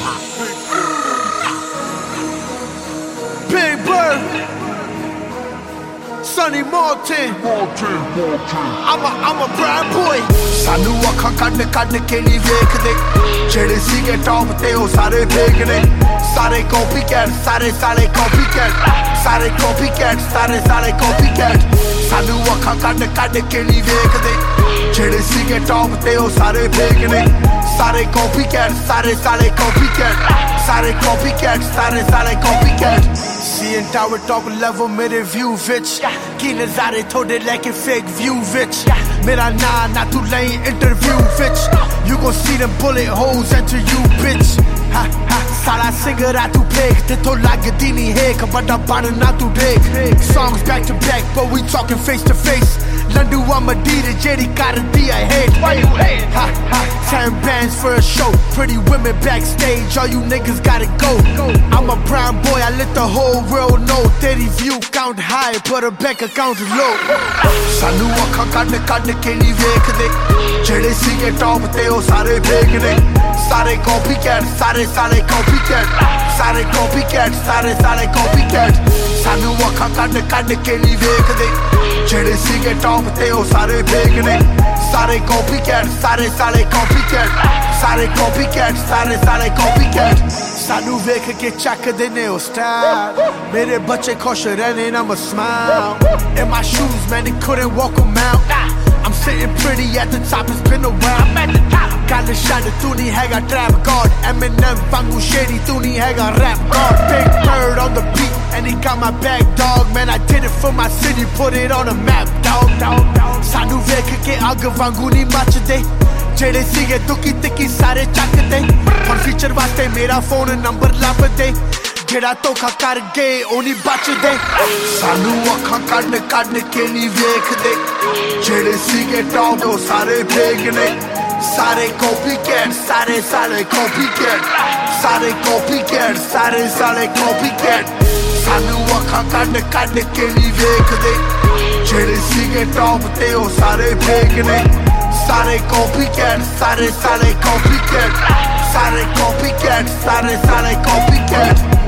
Big Bird, Sonny Martin. I'm a brown boy. सानू अखां कड्ड कड्ड के नहीं वेखदे जेड़े सीगे टॉप ते ओ सारे फेक ने सारे कॉपी कैट सारे साले कॉपी कैट सारे कॉपी कैट सारे साले कॉपी कैट सानू अखां कड्ड कड्ड के नहीं वेखदे जेड़े सीगे टॉप ते ओ सारे फेक ने सारे कॉपी कैट सारे साले कॉपी कैट सारे कॉपी कैट सारे साले copycat CN tower top level मेरे व्यू विच की नजारे थोड़े लेके फेक व्यू विच मेरा ना तू लई इंटरव्यू विच you gon' see them bullet holes enter you bitch ha ha साला सिंगर आ तू फेक ते तो लगदी नहीं है बड़ा बन ना तू देख songs back to back but we talking face to face लंडू अमदीर जेडी करदी I hate why you hate ha ha 10 bands for a show pretty women backstage all you niggas gotta go I'm a brown boy I let the whole world know तेरी view count high but her bank account is low सानू अखां कड्ड कड्ड के नहीं वेखदे जेड़े सीगे top ते ओ सारे fake ने सारे कॉपी कैट सारे साले कॉपी कैट सारे कॉपी कैट सारे साले कॉपी कैट सानू अखां कड्ड कड्ड के नहीं वेखदे जेड़े सीगे टॉप ते ओ सारे फेक ने सारे कॉपी कैट सारे साले कॉपी कैट सारे कॉपी कैट सारे साले कॉपी कैट सानू वेख के चकदे ने ओ स्टाइल मेरे बच्चे खुश रहने ना मैं smile in my shoes man they couldn't walk them out I'm sitting pretty at the top, it's been a while I'm at the top Kalle shine tu nahi hai trap god Eminem vangu shady tu nahi hai rap god Big Bird on the beat and he got my back dog Man I did it for my city, put it on the map dog Sanu vekh ke ag vangu nahi machde जेड़े सीगे दुखी तिकी सारे चकदे हुण feature वास्ते मेरा phone number लभदे जेड़ा धोखा कर गए ओ नहीं बचदे सानू अखां कड्ड कड्ड के नहीं वेखदे जेड़े सीगे टॉप ओ सारे फेक ने सारे कॉपी कैट सारे साले कॉपी कैट सारे कॉपी कैट सारे साले कॉपी कैट सानू अखां कड्ड कड्ड के नहीं वेखदे जेड़े सीगे टॉप ते ओ सारे फेक ने सारे कॉपी कैट सारे साले कॉपी कैट सारे कॉपी कैट सारे साले कॉपी कैट